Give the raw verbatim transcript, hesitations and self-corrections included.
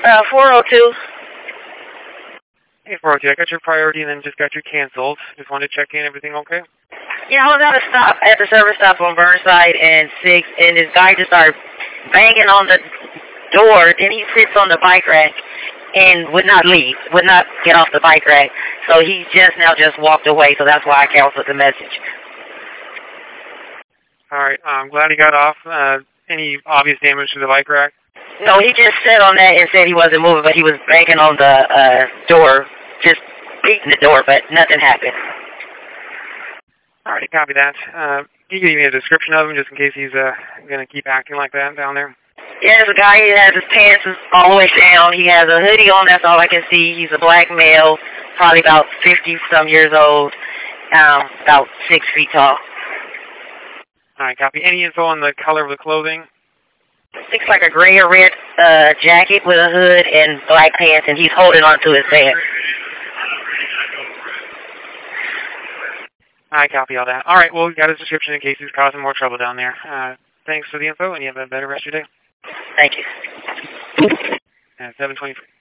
Uh, four oh two. Hey, four oh two, I got your priority and then just got your canceled. Just wanted to check in. Everything okay? Yeah, I was at a stop, at the service stop on Burnside and six, and this guy just started banging on the door, and he sits on the bike rack and would not leave, would not get off the bike rack. So he just now just walked away, so that's why I canceled the message. All right, I'm glad he got off. Uh, any obvious damage to the bike rack? No, he just sat on that and said he wasn't moving, but he was banging on the uh, door, just beating the door, but nothing happened. All right, copy that. Uh, you can give me a description of him just in case he's uh, going to keep acting like that down there. Yeah, there's a guy, he has his pants all the way down. He has a hoodie on, that's all I can see. He's a black male, probably about fifty-some years old, um, about six feet tall. All right, copy. Any info on the color of the clothing? Looks like a gray or red uh, jacket with a hood and black pants, and he's holding on to his pants. I copy all that. All right, well, we got his description in case he's causing more trouble down there. Uh, thanks for the info, and you have a better rest of your day. Thank you. At seven twenty-three.